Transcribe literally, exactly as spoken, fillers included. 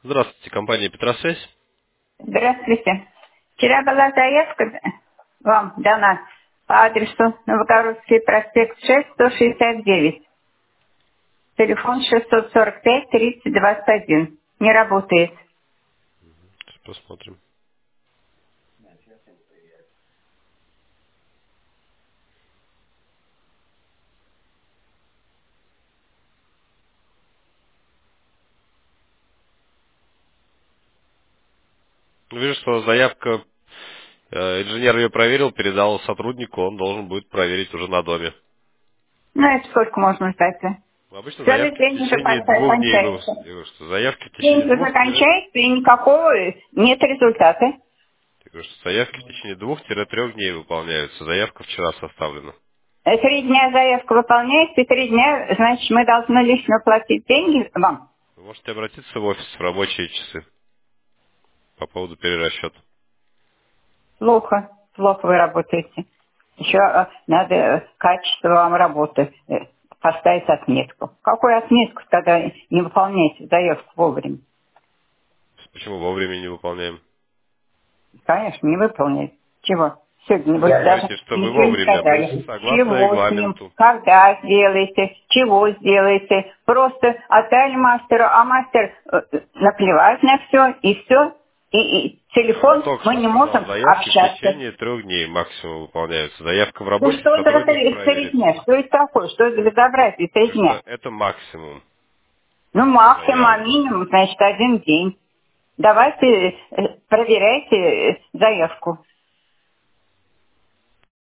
Здравствуйте, компания Петросвязь. Здравствуйте. Вчера была заявка вам дана по адресу Новогородский проспект шесть, сто шестьдесят девять. Телефон шестьсот сорок пять тридцать двадцать один. Не работает. Сейчас посмотрим. Вижу, что заявка, э, инженер ее проверил, передал сотруднику, он должен будет проверить уже на доме. Ну, это сколько можно ждать? Обычно Все ли заявки в день уже течение конца- двух дней. вы- кончается? Я говорю, что заявки в День течение уже двух тире- кончается и никакого нет результата. я говорю, что заявки в течение двух-трех дней выполняются. Заявка вчера составлена. Э, Три дня заявка выполняется, и три дня, значит, мы должны лично платить деньги вам. Вы можете обратиться в офис в рабочие часы по поводу перерасчета. Плохо, плохо вы работаете. Еще э, надо э, качество вам работы э, поставить отметку. Какую отметку, когда не выполняете заявку вовремя? Почему вовремя не выполняем? Конечно, не выполняете. Чего? Сегодня Вы вы даже говорите, что вы ничего не вовремя. Мы сказали. согласно Чего с ним, регламенту. когда сделаете, чего сделаете. Просто отдали мастеру, а мастер э, э, наплевать на все, и все. И, и Я телефон, только мы что не сказал, можем заявки в общаться. течение трех дней максимум выполняются. Заявка в Ну работе, что за сотрудник три, три проверит. дня? Что это такое? Что это за безобразие три Говорю, дня? что это максимум Ну максимум, а заявок. минимум, значит, один день. Давайте э, проверяйте э, заявку.